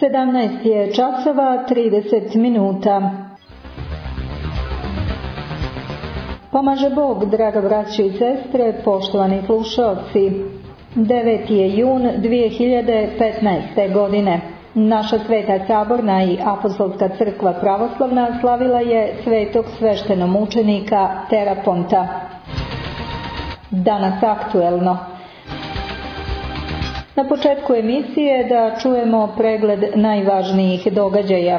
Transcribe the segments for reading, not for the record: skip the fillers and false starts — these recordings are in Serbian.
17 je časova 30 minuta. Pomaže Bog, draga braćo i sestre, poštovani slušalci. 9. je jun 2015. godine. Naša Sveta Saborna i Apostolska crkva pravoslavna slavila je svetog sveštenomučenika Teraponta. Danas aktuelno. Na početku emisije da čujemo pregled najvažnijih događaja.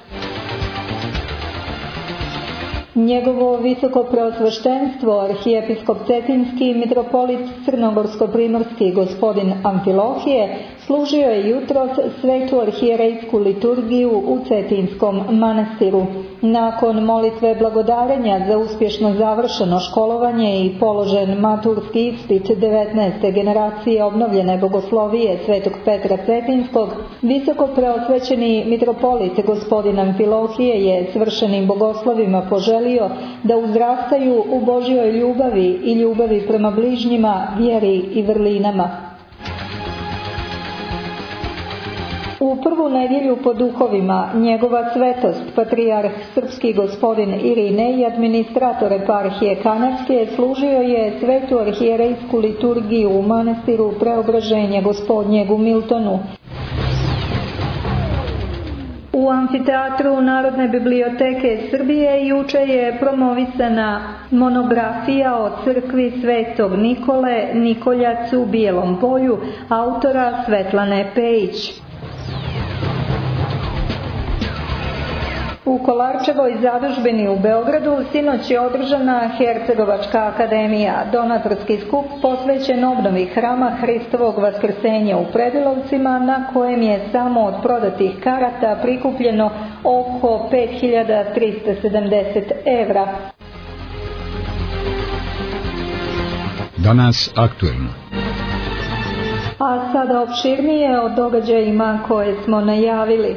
Njegovo visoko preosveštenstvo, arhijepiskop Cetinski, mitropolit Crnogorsko-primorski gospodin Amfilohije, služio je jutros svetu arhijerejsku liturgiju u Cetinskom manastiru. Nakon molitve blagodarenja za uspješno završeno školovanje i položen maturski ispit 19. generacije obnovljene bogoslovije svetog Petra Cetinskog, visoko preosvećeni mitropolit gospodin Amfilohije je svršenim bogoslovima poželio da uzrastaju u Božjoj ljubavi i ljubavi prema bližnjima, vjeri i vrlinama. U prvu nedjelju po duhovima njegova svetost, patrijarh srpski gospodin Irinej, administrator eparhije Kanarske, služio je svetu arhijerejsku liturgiju u manastiru Preobraženja gospodnjeg u Miltonu. U amfiteatru Narodne biblioteke Srbije juče je promovisana monografija o crkvi Svetog Nikole, Nikoljac u bijelom polju, autora Svetlane Pejić. U Kolarčevoj zadužbini u Beogradu sinoć je održana Hercegovačka akademija, donatorski skup posvećen obnovi Hrama Hristovog Vaskrsenja u Predilovcima, na kojem je samo od prodatih karata prikupljeno oko 5.370 evra. Danas aktuelno. A sada opširnije o događajima koje smo najavili.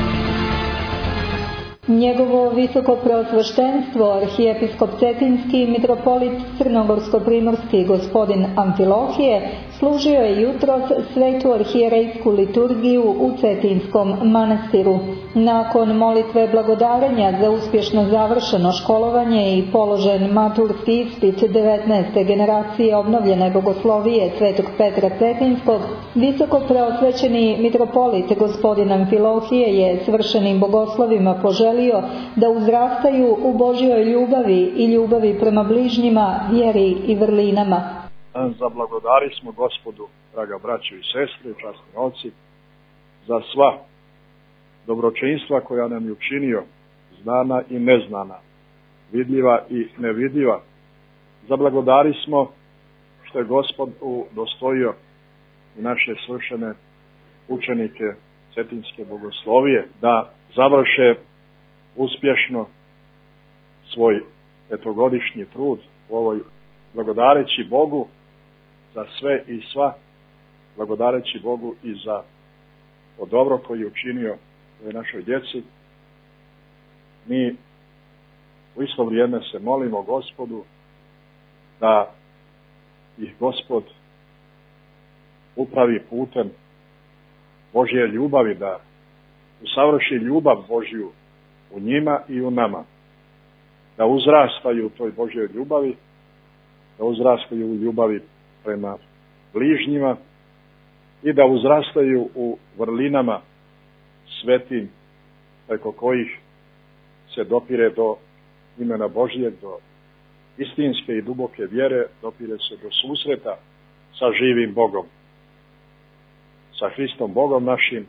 Njegovo visoko preosveštenstvo, arhijepiskop Cetinski, mitropolit Crnogorsko-primorski gospodin Amfilohije, služio je jutros svetu arhijerejsku liturgiju u Cetinskom manastiru. Nakon molitve blagodarenja za uspješno završeno školovanje i položen maturski ispit 19. generacije obnovljene bogoslovije svetog Petra Cetinskog, visoko preosvećeni mitropolit gospodin Amfilohije je svršenim bogoslovima poželio da uzrastaju u Božjoj ljubavi i ljubavi prema bližnjima, vjeri i vrlinama. Zablagodari smo Gospodu, draga braćo i sestre, časni oci, za sva dobročinstva koja nam je učinio, znana i neznana, vidljiva i nevidljiva. Zablagodari smo što je Gospod udostojio naše svršene učenike Cetinske bogoslovije da završe uspješno svoj petogodišnji trud u ovoj, blagodareći Bogu za sve i sva, blagodareći Bogu i za to dobro koji je učinio našoj djeci. Mi u isto vrijeme se molimo Gospodu da ih Gospod upravi putem Božje ljubavi, da usavrši ljubav Božju u njima i u nama, da uzrastaju u toj Božjoj ljubavi, da uzrastaju u ljubavi prema bližnjima i da uzrastaju u vrlinama svetim preko kojih se dopire do imena Božjeg, do istinske i duboke vjere, dopire se do susreta sa živim Bogom, sa Hristom Bogom našim,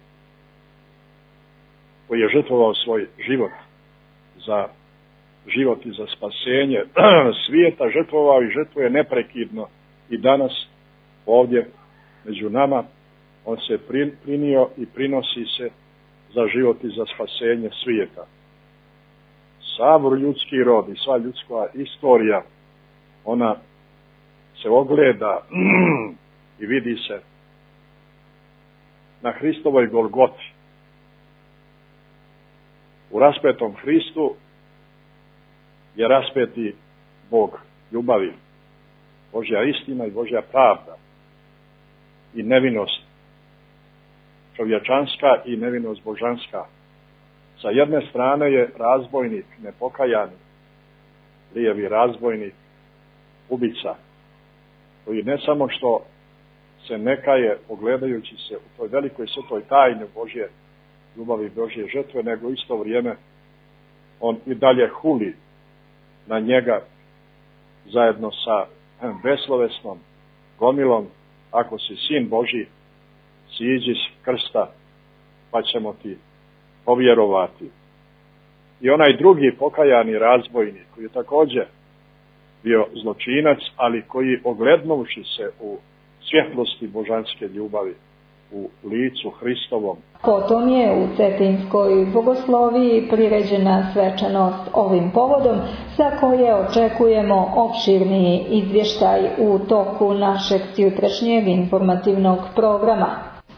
koji je žrtvovao svoj život za život i za spasenje svijeta, žrtvovao i žrtvuje neprekidno i danas ovdje među nama. On se prinio i prinosi se za život i za spasenje svijeta. Sav ljudski rod i sva ljudska istorija, ona se ogleda i vidi se na Hristovoj Golgoti. U raspetom Hristu je raspeti Bog ljubavi, Božja istina i Božja pravda i nevinost čovječanska i nevinost božanska. Sa jedne strane je razbojnik, nepokajani, lijevi razbojnik, ubica, koji ne samo što se ne kaje pogledajući se u toj velikoj svetoj tajni Božje ljubavi, Božje žrtve, nego u isto vrijeme on i dalje huli na njega zajedno sa beslovesnom gomilom: ako si sin Božji, siđi s krsta, pa ćemo ti povjerovati. I onaj drugi pokajani razbojnik, koji je također bio zločinac, ali koji, oglednuvši se u svjetlosti božanske ljubavi, u licu Hristovom. Potom je u Cetinskoj bogosloviji priređena svečanost ovim povodom, za koje očekujemo opširniji izvještaj u toku našeg jutrašnjeg informativnog programa.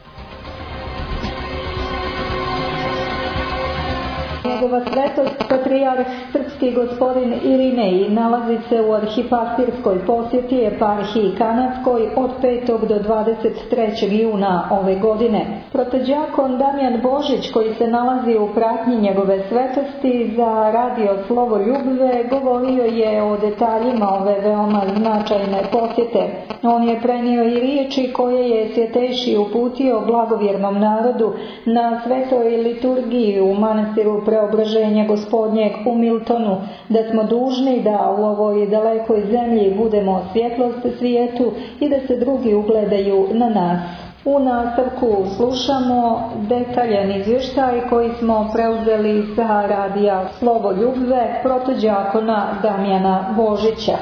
Njegova svetost patrijarh srpski gospodin Irinej nalazi se u arhipastirskoj posjeti eparhiji Kanadskoj od 5. do 23. juna ove godine. Protođakon Damjan Božić, koji se nalazi u pratnji njegove svetosti za radio Slovo Ljubve, govorio je o detaljima ove veoma značajne posjete. On je prenio i riječi koje je svjetejši uputio blagovjernom narodu na svetoj liturgiji u manastiru Preobraženja Gospodnjeg u Miltonu, da smo dužni da u ovoj dalekoj zemlji budemo svjetlost svijetu i da se drugi ugledaju na nas. U nastavku slušamo detaljan izvještaj koji smo preuzeli sa radija Slovo Ljubve protođakona Damjana Božića.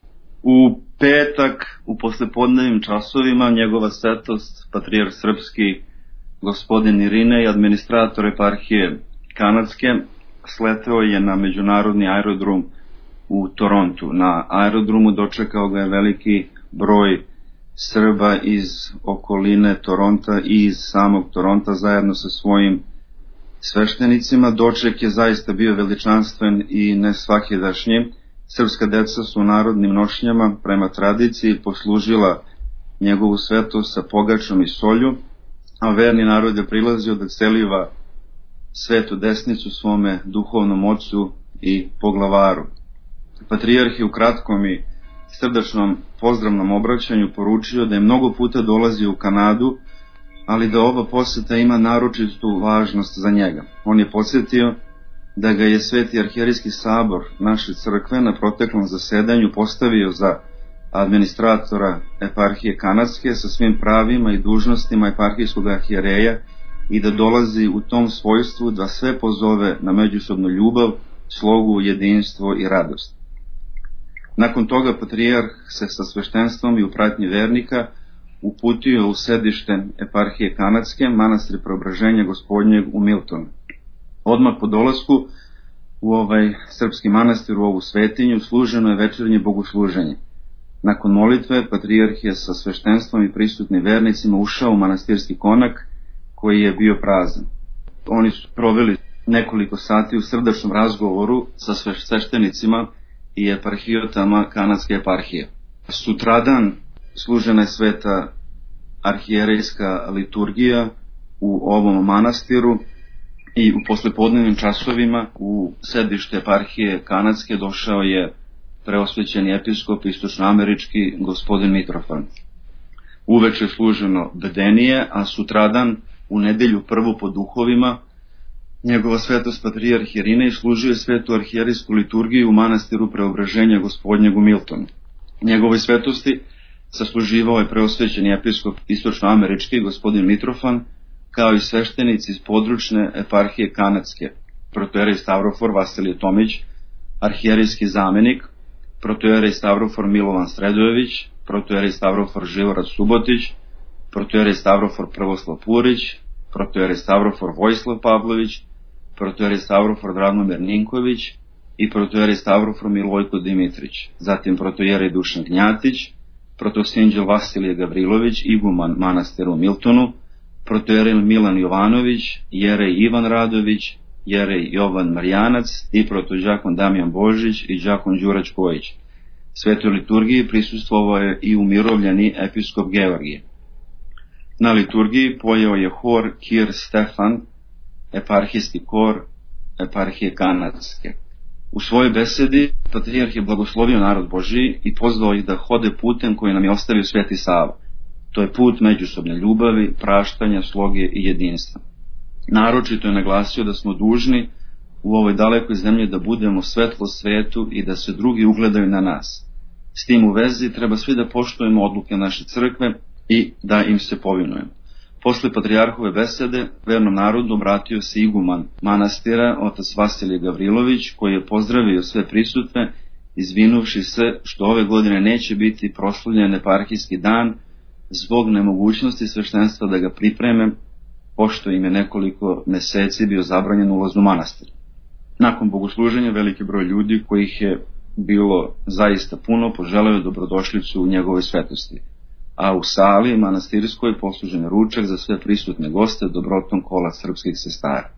U petak u poslepodnevnim časovima njegova svetost patrijarh srpski gospodin Irinej, administrator eparhije Kanadske, sleteo je na međunarodni aerodrom u Torontu. Na aerodromu dočekao ga je veliki broj Srba iz okoline Toronta i iz samog Toronta zajedno sa svojim sveštenicima. Doček je zaista bio veličanstven i nesvakidašnji. Srpska deca su u narodnim nošnjama prema tradiciji poslužila njegovu svetost sa pogačom i solju, a verni narod je prilazio da celiva svetu desnicu svome duhovnom ocu i poglavaru. Patrijarh je u kratkom i srdačnom pozdravnom obraćanju poručio da je mnogo puta dolazio u Kanadu, ali da ova posjeta ima naročitu važnost za njega. On je podsjetio da ga je Sveti arhijerijski sabor naše crkve na proteklom zasedanju postavio za administratora eparhije Kanadske sa svim pravima i dužnostima eparhijskog arhijereja i da dolazi u tom svojstvu da sve pozove na međusobnu ljubav, slogu, jedinstvo i radost. Nakon toga patrijarh se sa sveštenstvom i u pratnji vernika uputio u sedište eparhije Kanadske, manastir Preobraženja Gospodnjeg u Miltonu. Odmah po dolasku u ovaj srpski manastir, u ovu svetinju, služeno je večernje bogosluženje. Nakon molitve patrijarh je sa sveštenstvom i prisutnim vernicima ušao u manastirski konak koji je bio prazan. Oni su proveli nekoliko sati u srdačnom razgovoru sa sveštenicima i eparhijotama Kanadske eparhije. Sutradan služena je sveta arhijerejska liturgija u ovom manastiru i u poslepodnevnim časovima u sedište eparhije Kanadske došao je preosvećeni episkop istočnoamerički gospodin Mitrofan. Uveče je služeno bedenije, a sutradan u nedelju prvu po duhovima njegova svetost patrijarh Irinej služio je svetu arhijerejsku liturgiju u manastiru Preobraženja Gospodnjeg u Miltonu. Njegovoj svetosti sasluživao je preosvećeni episkop istočnoamerički gospodin Mitrofan, kao i sveštenici iz područne eparhije Kanadske, protojerej Stavrofor Vasilije Tomić, arhijerejski zamenik, protojerej Stavrofor Milovan Sredojević, protojerej Stavrofor Živorad Subotić, protojerej Stavrofor Prvoslav Purić, protojerej Stavrofor Vojislav Pavlović, protojerej Stavrofor Dragomir Ninković i protojerej Stavrofor Milojko Dimitrić, zatim protojerej Dušan Gnjatić, protosinđel Vasilije Gavrilović, iguman manastira u Miltonu, protojerej Milan Jovanović, jerej Ivan Radović, jerej Jovan Marjanac i protođakon Damjan Božić i đakon Đura Čkojić. Svetoj liturgiji prisustvovao je i umirovljeni episkop Georgije. Na liturgiji pojeo je hor Kir Stefan, eparhijski kor eparhije Kanadske. U svojoj besedi patrijarh je blagoslovio narod Božiji i pozvao ih da hode putem koji nam je ostavio Sveti Sava. To je put međusobne ljubavi, praštanja, sloge i jedinstva. Naročito je naglasio da smo dužni u ovoj dalekoj zemlji da budemo svetlo svetu i da se drugi ugledaju na nas. S tim u vezi treba svi da poštujemo odluke naše crkve i da im se povinujemo. Posle patrijarhove besede vernom narodu obratio se iguman manastira, otac Vasilije Gavrilović, koji je pozdravio sve prisutne, izvinuvši se što ove godine neće biti proslavljen eparhijski dan zbog nemogućnosti sveštenstva da ga pripreme, pošto im je nekoliko meseci bio zabranjen ulaz u manastir. Nakon bogosluženja veliki broj ljudi, kojih je bilo zaista puno, poželeo je dobrodošlicu u njegovoj svetosti. A u sali manastirskoj poslužen je ručak za sve prisutne goste dobrotom kola srpskih sestara.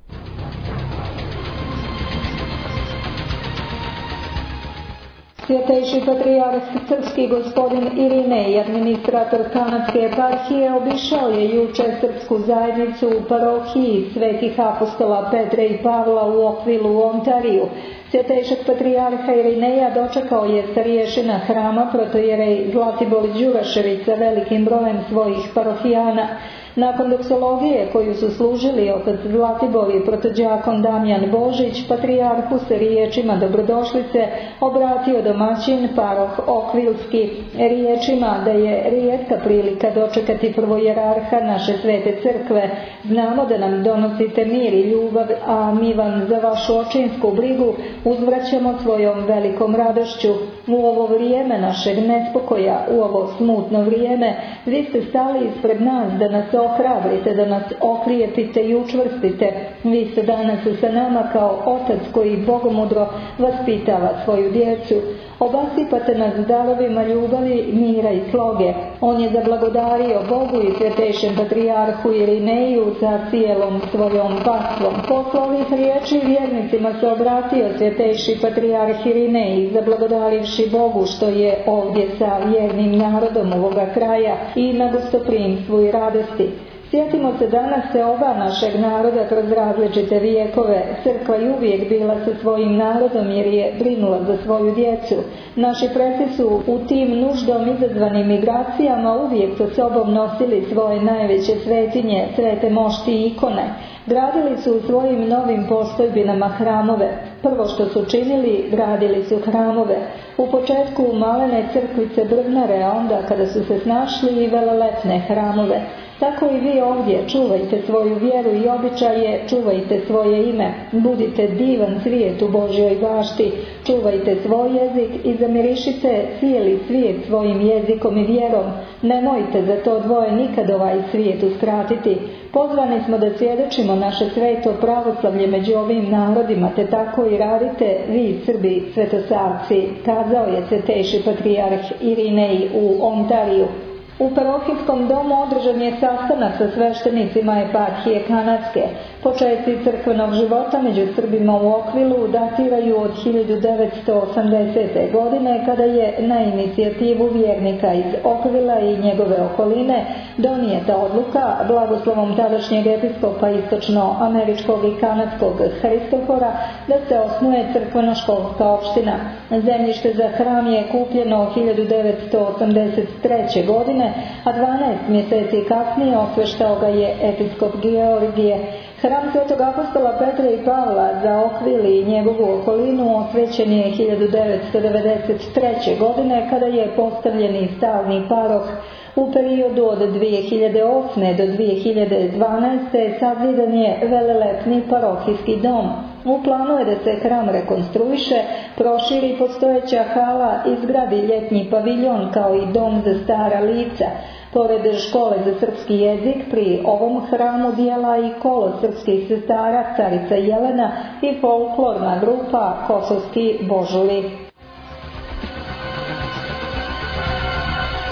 Svjetejši patrijarh srpski gospodin Irinej, administrator Kanadske eparhije, obišao je juče srpsku zajednicu u parohiji Svetih apostola Petra i Pavla u Oakville u Ontariju. Svjetejšeg patrijarha Irineja dočekao je starješina hrama protojerej Zlatibor Đurašević sa velikim brojem svojih parohijana. Nakon doksologije koju su služili otac Zlatibor i protođakon Damjan Božić, patrijarhu se riječima dobrodošlice obratio domaćin paroh Okvilski, riječima da je rijetka prilika dočekati prvojerarha naše svete crkve. Znamo da nam donosite mir i ljubav, a mi vam za vašu očinsku brigu uzvraćamo svojom velikom radošću. U ovo vrijeme našeg nespokoja, u ovo smutno vrijeme, vi ste stali ispred nas da nas ohrabrite, da nas okrijepite i učvrstite. Vi ste danas sa nama kao otac koji bogomudro vaspitava svoju djecu. Obasipate nas darovima ljubavi, mira i sloge. On je zablagodario Bogu i svjetejšem patrijarhu Irineju sa cijelom svojom pastvom. Posle ovih riječi vjernicima se obratio svjetejši patrijarh Irinej, zablagodarivši Bogu što je ovdje sa vjernim narodom ovoga kraja i na gostoprimstvu i radosti. Sjetimo se danas se oba našeg naroda kroz različite vijekove. Crkva je uvijek bila sa svojim narodom jer je brinula za svoju djecu. Naši preci su u tim nuždom izazvanim migracijama uvijek sa sobom nosili svoje najveće svetinje, svete mošti i ikone. Gradili su u svojim novim postojbinama hramove. Prvo što su činili, gradili su hramove. U početku malene crkvice brvnare, a onda kada su se snašli i velelepne hramove. Tako i vi ovdje čuvajte svoju vjeru i običaje, čuvajte svoje ime, budite divan cvijet u Božjoj bašti, čuvajte svoj jezik i zamirišite cijeli svijet svojim jezikom i vjerom. Nemojte za to dvoje nikad ovaj svijet uskratiti. Pozvani smo da svjedočimo naše sveto pravoslavlje među ovim narodima, te tako i radite vi Srbi svetosavci, kazao je svjetejši patrijarh Irinej u Ontariju. U parohijskom domu održan je sastanak sa sveštenicima eparhije Kanadske. Početci crkvenog života među Srbima u Oakvilleu datiraju od 1980. godine, kada je na inicijativu vjernika iz Oakvillea i njegove okoline donijeta odluka blagoslovom tadašnjeg episkopa istočnoameričkog i kanadskog Hristofora da se osnuje crkveno-školska opština. Zemljište za hram je kupljeno 1983. godine, a 12 mjeseci kasnije osveštao ga je episkop Georgije. Hram Svetog apostola Petra i Pavla za Oakville i njegovu okolinu osvećen je 1993. godine kada je postavljeni stalni paroh. U periodu od 2008. do 2012. sazidan je velelepni parohijski dom. U planu je da se hram rekonstruiše, proširi postojeća hala, izgradi ljetni paviljon kao i dom za stara lica. Pored škole za srpski jezik, pri ovom hramu dijela i kolo srpskih sestara Carica Jelena i folklorna grupa Kosovski božuri.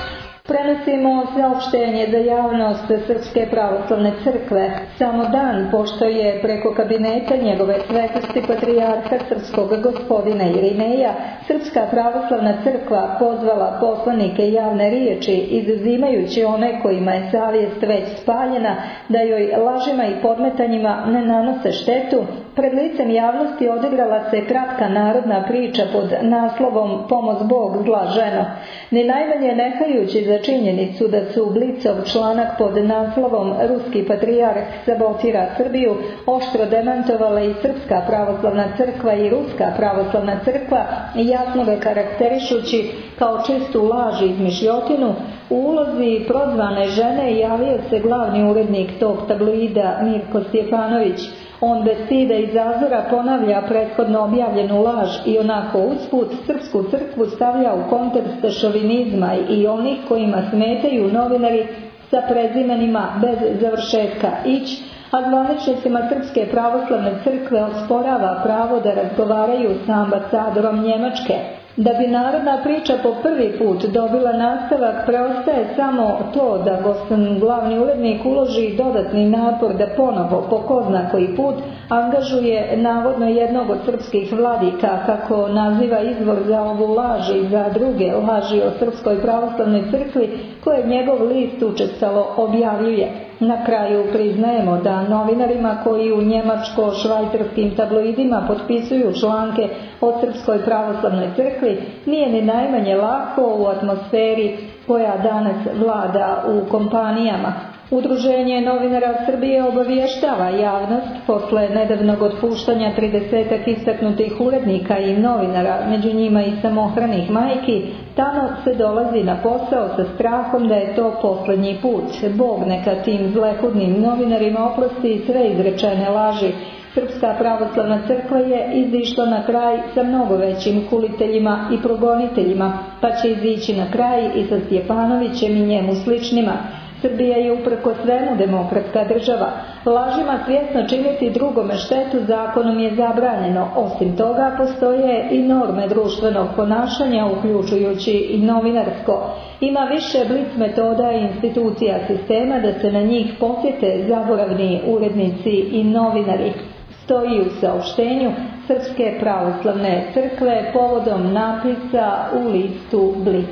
Prenosimo saopštenje za javnost Srpske pravoslavne crkve. Samo dan pošto je preko kabineta njegove svetosti patrijarha srpskog gospodina Irineja Srpska pravoslavna crkva pozvala poslanike javne riječi, izuzimajući one kojima je savjest već spaljena, da joj lažima i podmetanjima ne nanose štetu, pred licem javnosti odigrala se kratka narodna priča pod naslovom Pomoz Bog, zla ženo. Ni najmanje nehajući za činjenicu da su Blicov članak pod naslovom Ruski patrijarh sabotira Srbiju oštro demantovala i Srpska pravoslavna crkva i Ruska pravoslavna crkva, jasno ga karakterišući kao čistu laž i izmišljotinu, u ulozi prozvane žene javio se glavni urednik tog tabloida Mirko Stjepanović. On bez stida i zazora ponavlja prethodno objavljenu laž i onako usput Srpsku crkvu stavlja u kontekst šovinizma i onih kojima smetaju novinari sa prezimenima bez završetka ić, a zvaničnicima Srpske pravoslavne crkve osporava pravo da razgovaraju sa ambasadorom Njemačke. Da bi narodna priča po prvi put dobila nastavak, preostaje samo to da glavni urednik uloži dodatni napor da ponovo, po ko zna koji put, angažuje navodno jednog od srpskih vladika, kako naziva izvor za ovu laž i za druge laži o Srpskoj pravoslavnoj crkvi, koje njegov list učestalo objavljuje. Na kraju priznajemo da novinarima koji u njemačko-švajcarskim tabloidima potpisuju članke o Srpskoj pravoslavnoj crkvi nije ni najmanje lako u atmosferi koja danas vlada u kompanijama. Udruženje novinara Srbije obavještava javnost posle nedavnog otpuštanja 30 istaknutih urednika i novinara, među njima i samohranih majki. Tamo se dolazi na posao sa strahom da je to posljednji put. Bog neka tim zlehudnim novinarima oprosti sve izrečene laži. Srpska pravoslavna crkva je izišla na kraj sa mnogo većim kuliteljima i progoniteljima, pa će izići na kraj i sa Stjepanovićem i njemu sličnima. Srbija je uprko svemu demokratska država. Lažima svjesno činiti drugome štetu zakonom je zabranjeno. Osim toga, postoje i norme društvenog ponašanja, uključujući i novinarsko. Ima više blic metoda i institucija sistema da se na njih posjete zaboravni urednici i novinari. Stoji u saopštenju Srpske pravoslavne crkve povodom napisa u listu Blic.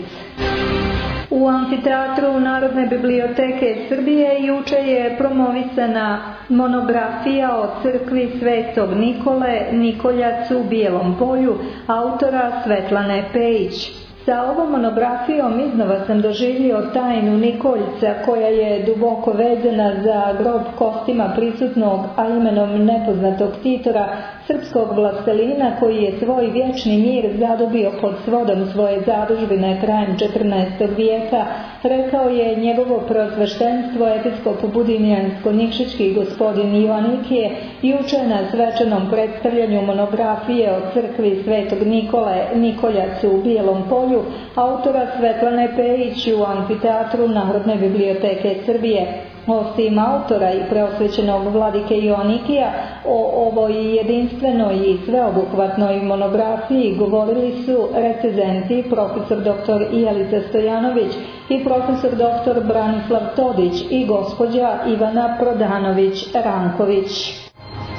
U amfiteatru Narodne biblioteke Srbije juče je promovisana monografija o crkvi Svetog Nikole, Nikoljac u Bijelom polju, autora Svetlane Pejić. Sa ovom monografijom iznova sam doživio tajnu Nikoljca, koja je duboko vezana za grob kostima prisutnog, a imenom nepoznatog Titora, srpskog vlastelina koji je svoj vječni mir zadobio pod svodom svoje zadužbine krajem 14. vijeka, rekao je njegovo preosveštenstvo episkop budimljansko-nikšićki gospodin Joanikije juče na svečanom predstavljanju monografije o crkvi Svetog Nikole, Nikoljac u Bijelom polju, autora Svetlane Pejić u amfiteatru Narodne biblioteke Srbije. Osim autora i preosvećenog vladike Joanikija, o ovoj jedinstvenoj i sveobuhvatnoj monografiji govorili su recenzenti profesor dr. Jelica Stojanović i profesor dr. Branislav Todić i gospođa Ivana Prodanović-Ranković.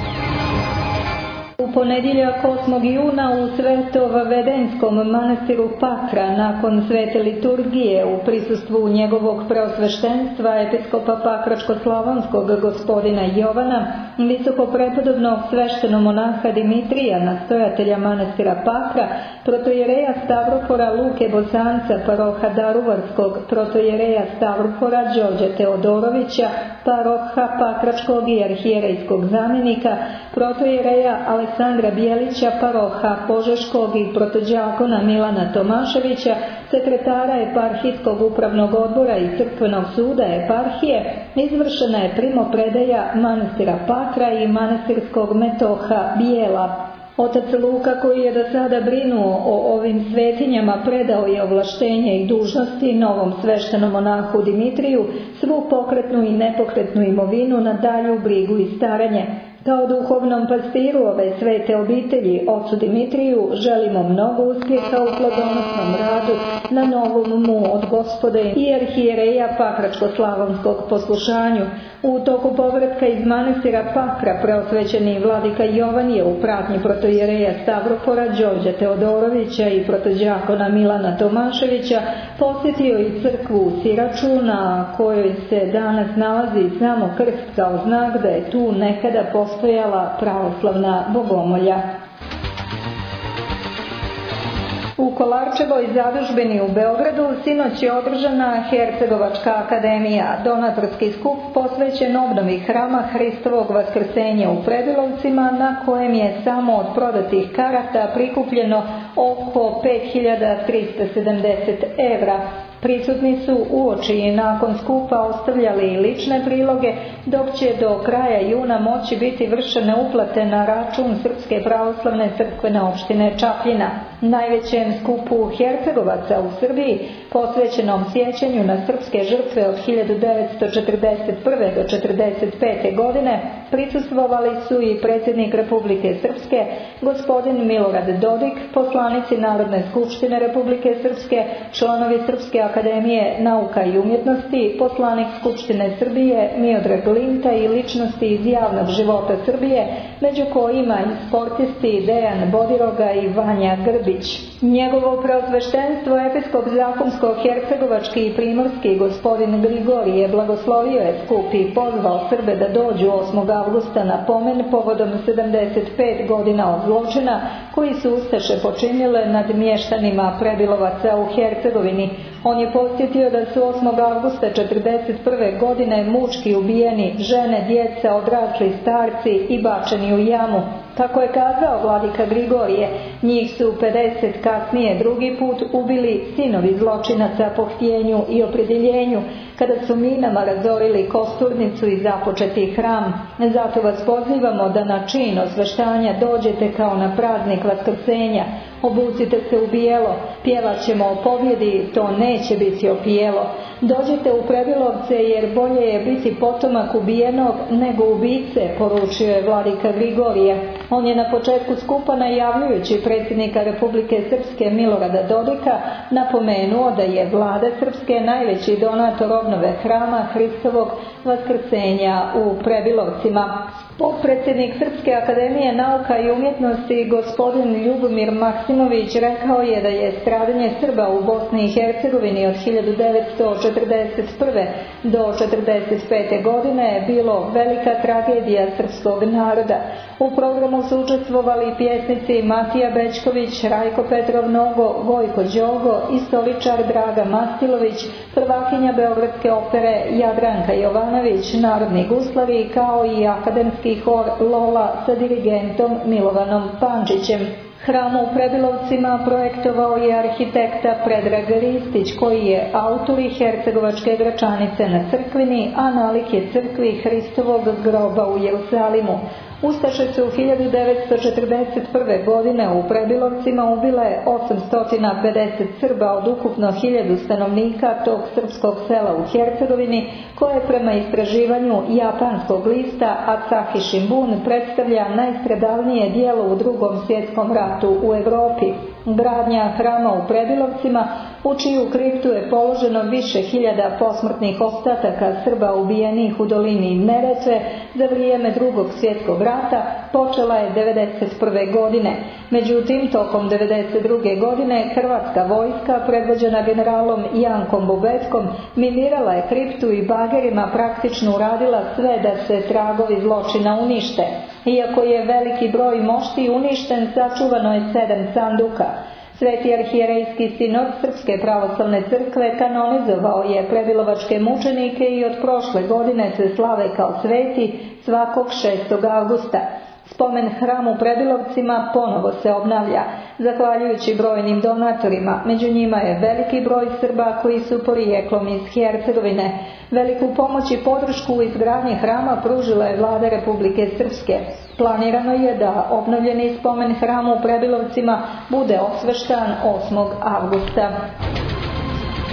U ponedjeljak 8. juna u Svetovedenskom manastiru Pakra, nakon svete liturgije u prisustvu njegovog preosveštenstva episkopa Pakračko-slavonskog gospodina Jovana, visokoprepodobnog sveštenomonaha Dimitrija, nastojatelja manastira Pakra, protojereja Stavropora Luke Bosanca, paroha Daruvarskog, protojereja Stavropora Đorđa Teodorovića, paroha Pakračkog i arhijerejskog zamjenika, protojereja Aleksandra Bijelića, paroha Požeškog i protođakona Milana Tomaševića, sekretara eparhijskog upravnog odbora i crkvenog suda eparhije, izvršena je primopredaja manastira Pakra i manastirskog metoha Bijela. Otac Luka, koji je do sada brinuo o ovim svetinjama, predao je ovlaštenje i dužnosti novom sveštenom monahu Dimitriju, svu pokretnu i nepokretnu imovinu na dalju brigu i staranje. Kao duhovnom pastiru ove svete obitelji, ocu Dimitriju, želimo mnogo uspjeha u plodonosnom radu na novom mu od Gospode i arhijereja Pakračko-slavonskog poslušanju. U toku povratka iz manastira Pakra preosvećeni vladika Jovan je u pratnji protoijereja Stavropora Đorđa Teodorovića i protođakona Milana Tomaševića posjetio i crkvu u Siraču, na kojoj se danas nalazi samo krst kao znak da je tu nekada postojala pravoslavna bogomolja. U Kolarčevoj zadužbini u Beogradu sinoć je održana Hercegovačka akademija, donatorski skup posvećen obnovi hrama Hristovog vaskrsenja u Prebilovcima, na kojem je samo od prodatih karata prikupljeno oko 5370 evra. Prisutni su uoči i nakon skupa ostavljali i lične priloge, dok će do kraja juna moći biti vršene uplate na račun Srpske pravoslavne crkvene opštine Čapljina. Najvećem skupu Hercegovaca u Srbiji, posvećenom sjećanju na srpske žrtve od 1941. do 1945. godine, prisustvovali su i predsjednik Republike Srpske, gospodin Milorad Dodik, poslanici Narodne skupštine Republike Srpske, članovi Srpske akademije nauka i umjetnosti, poslanik Skupštine Srbije Miodrag Linta i ličnosti iz javnog života Srbije, među kojima i sportisti Dejan Bodiroga i Vanja Grbić. Njegovo preosveštenstvo episkop zakonsko-hercegovački i primorski gospodin Grigorije blagoslovio je skup i pozvao Srbe da dođu 8. avgusta na pomen povodom 75 godina od zločina koji su ustaše počinile nad mještanima Prebilovaca u Hercegovini. On je podsjetio da su 8. avgusta 1941. godine mučki ubijeni žene, djeca, odrasli starci i bačeni u jamu. Kako je kazao vladika Grigorije, njih su 50 kasnije drugi put ubili sinovi zločinaca po htjenju i opredjeljenju, kada su minama razorili kosturnicu i započeti hram. Zato vas pozivamo da na čin osveštanja dođete kao na praznik vaskrsenja. Obucite se u bijelo, pjevat ćemo o pobjedi, to neće biti opijelo. Dođite u Prebilovce jer bolje je biti potomak ubijenog nego ubice, poručio je vladika Grigorije. On je na početku skupa, najavljujući predsjednika Republike Srpske Milorada Dodika, napomenuo da je vlada Srpske najveći donator obnove hrama Hristovog vaskrsenja u Prebilovcima. Potpredsjednik Srpske akademije nauka i umjetnosti gospodin Ljubomir Maksimović rekao je da je stradanje Srba u Bosni i Hercegovini od 1941. do 1945. godine bilo velika tragedija srpskog naroda. U programu su učestvovali pjesnici Matija Bećković, Rajko Petrov Nogo, Vojko Đogo i stoličar Draga Mastilović, prvakinja Beogradske opere Jadranka Jovanović, narodni guslavi, kao i akademski hor Lola sa dirigentom Milovanom Pančićem. Hram u Prebilovcima projektovao je arhitekta Predrag Ristić, koji je autor i hercegovačke gračanice na crkvini, a nalik je crkvi Hristovog groba u Jerusalimu. Ustaše su 1941. godine u Prebilovcima ubile 850 Srba od ukupno 1000 stanovnika tog srpskog sela u Hercegovini, koje prema istraživanju japanskog lista Asahi Shimbun predstavlja najstradalnije djelo u Drugom svjetskom ratu u Europi. Gradnja hrama u Prebilovcima, u čiju kriptu je položeno više hiljada posmrtnih ostataka Srba ubijenih u dolini Neretve za vrijeme Drugog svjetskog rata, počela je 1991. godine. Međutim, tokom 1992. godine hrvatska vojska, predvođena generalom Jankom Bubetkom, minirala je kriptu i bagerima praktično uradila sve da se tragovi zločina unište. Iako je veliki broj mošti uništen, sačuvano je 7 sanduka. Sveti arhijerejski sinod Srpske pravoslavne crkve kanonizovao je prebilovačke mučenike i od prošle godine se slave kao sveti svakog 6. avgusta. Spomen hram u Prebilovcima ponovo se obnavlja, zahvaljujući brojnim donatorima. Među njima je veliki broj Srba koji su porijeklom iz Hercegovine. Veliku pomoć i podršku u izgradnji hrama pružila je vlada Republike Srpske. Planirano je da obnovljeni spomen hram u Prebilovcima bude osveštan 8. avgusta.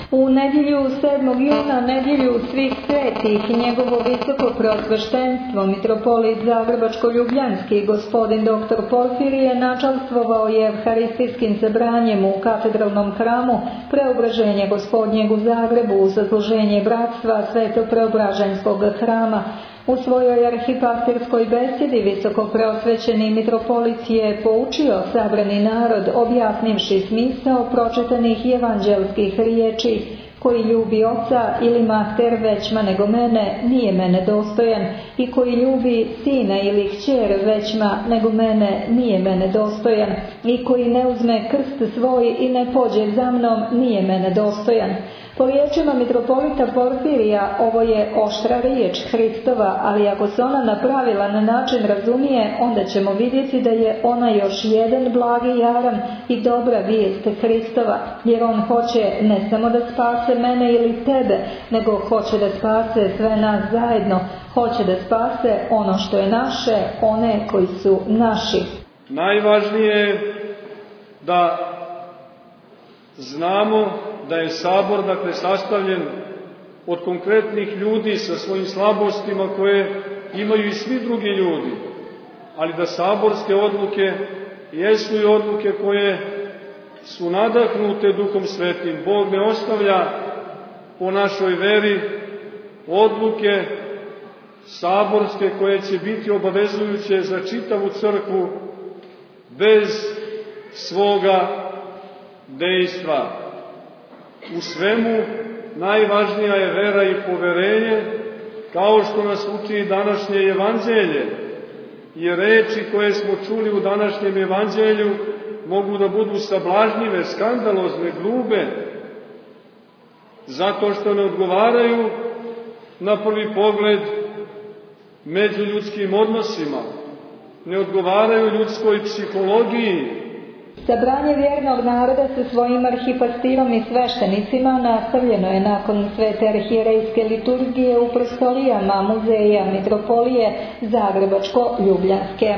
U nedjelju 7. juna, nedjelju svih svetih, njegovo visoko preosveštenstvo, mitropolit Zagrebačko-ljubljanski, gospodin dr. Porfirije, načastvovao je evharistijskim sabranjem u katedralnom hramu Preobraženja Gospodnjeg u Zagrebu u zasluženje bratstva Sveto-Preobraženskog hrama. U svojoj arhipastirskoj besedi visoko preosvećeni mitropolit je poučio sabrani narod objasnivši smisao pročitanih evanđelskih riječi: koji ljubi oca ili mater većma nego mene, nije mene dostojan, i koji ljubi sina ili kćer većma nego mene, nije mene dostojan, i koji ne uzme krst svoj i ne pođe za mnom, nije mene dostojan. Po riječima mitropolita Porfirija, ovo je oštra riječ Hristova, ali ako se ona na pravilan način razumije, onda ćemo vidjeti da je ona još jedan blagi jaram i dobra vijest Hristova, jer on hoće ne samo da spase mene ili tebe, nego hoće da spase sve nas zajedno, hoće da spase ono što je naše, one koji su naši. Najvažnije je da znamo da je sabor, dakle, sastavljen od konkretnih ljudi sa svojim slabostima koje imaju i svi drugi ljudi, ali da saborske odluke jesu i odluke koje su nadahnute Duhom Svetim. Bog ne ostavlja po našoj veri odluke saborske koje će biti obavezujuće za čitavu crkvu bez svoga dejstva. U svemu najvažnija je vera i poverenje, kao što nas uči današnje evanđelje. I reči koje smo čuli u današnjem evanđelju mogu da budu sablažnjive, skandalozne, grube, zato što ne odgovaraju na prvi pogled međuljudskim odnosima, ne odgovaraju ljudskoj psihologiji. Sabranje vjernog naroda sa svojim arhipastirom i sveštenicima nastavljeno je nakon svete arhijerejske liturgije u prostorijama muzeja mitropolije Zagrebačko-ljubljanske.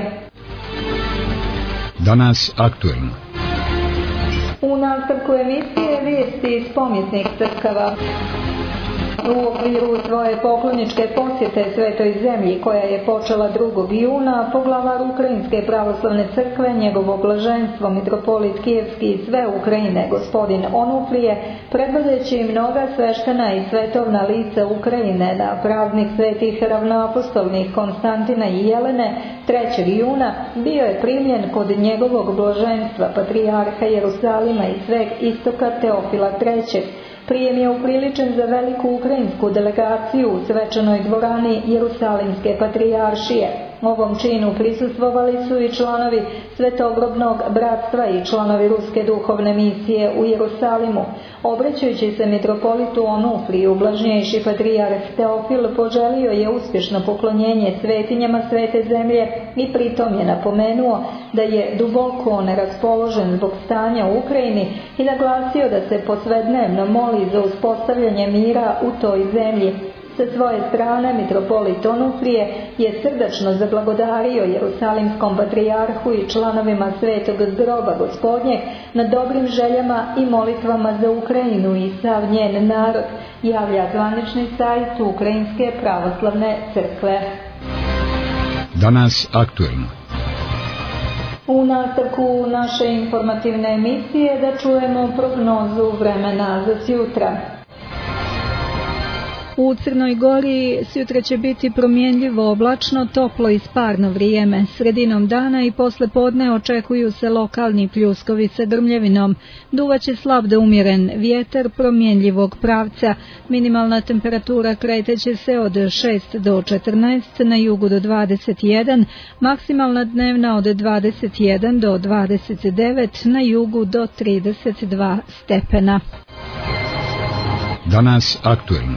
Danas aktuelno. U nastavku emisije vijesti iz pomjesnih crkava. U okviru svoje pokloničke posjete Svetoj zemlji, koja je počela 2. juna, poglavar Ukrajinske pravoslavne crkve, njegovo blaženstvo mitropolit Kijevski i sve Ukrajine, gospodin Onufrije, predvodeći mnoga sveštena i svetovna lica Ukrajine na praznik svetih ravnoapostolnih Konstantina i Jelene 3. juna, bio je primljen kod njegovog blaženstva patrijarha Jerusalima i sveg istoka Teofila III. Prijem je upriličen za veliku ukrajinsku delegaciju u svečanoj dvorani Jerusalimske patrijaršije. Ovom činu prisustvovali su i članovi Svetogrobnog bratstva i članovi Ruske duhovne misije u Jerusalimu. Obraćajući se mitropolitu Onufriju, blažnjejši patrijarh Teofil poželio je uspješno poklonjenje svetinjama Svete zemlje i pritom je napomenuo da je duboko neraspoložen zbog stanja u Ukrajini i naglasio da se posvednevno moli za uspostavljanje mira u toj zemlji. Sa svoje strane mitropolit Onufrije je srdačno zablagodario Jerusalimskom patrijarhu i članovima Svetog groba Gospodnjeg na dobrim željama i molitvama za Ukrajinu i sav njen narod, javlja zvanični sajt Ukrajinske pravoslavne crkve. Danas aktuelno. U nastavku naše informativne emisije da čujemo prognozu vremena za sjutra. U Crnoj Gori sutra će biti promjenljivo oblačno, toplo i sparno vrijeme. Sredinom dana i posle podne očekuju se lokalni pljuskovi sa grmljevinom. Duvaće slab do umjeren vjetar promjenljivog pravca. Minimalna temperatura kreteće se od 6 do 14, na jugu do 21, maksimalna dnevna od 21 do 29, na jugu do 32 stepena. Danas aktuelno.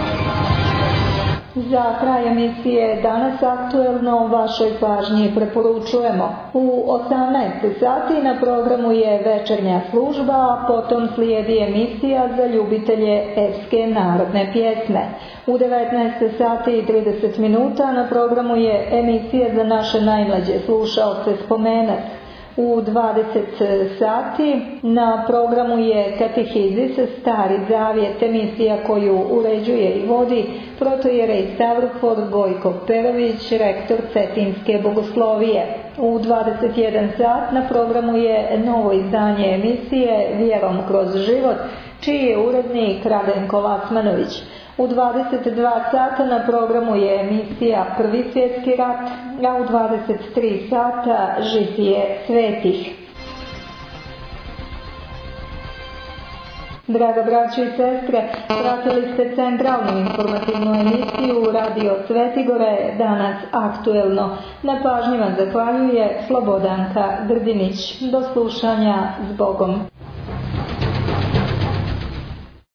Za kraj emisije Danas aktuelno vašoj pažnji preporučujemo. U 18 sati na programu je večernja služba, a potom slijedi emisija za ljubitelje epske narodne pjesme. U 19 sati i 30 minuta na programu je emisija za naše najmlađe slušaoce Spomenac. U 20 sati na programu je Katehizis, Stari zavjet, emisija koju uređuje i vodi protojerej Stavrofor Gojko Perović, rektor Cetinske bogoslovije. U 21 sat na programu je novo izdanje emisije Vjerom kroz život, čiji je urednik Radenko Lasmanović. U 22 sata na programu je emisija Prvi svjetski rat, a u 23 sata Žitije svetih. Draga braćo i sestre, pratili ste centralnu informativnu emisiju Radio Svetigore, danas aktuelno. Na pažnji vam zahvaljuje Slobodanka Grdinić. Do slušanja, s Bogom.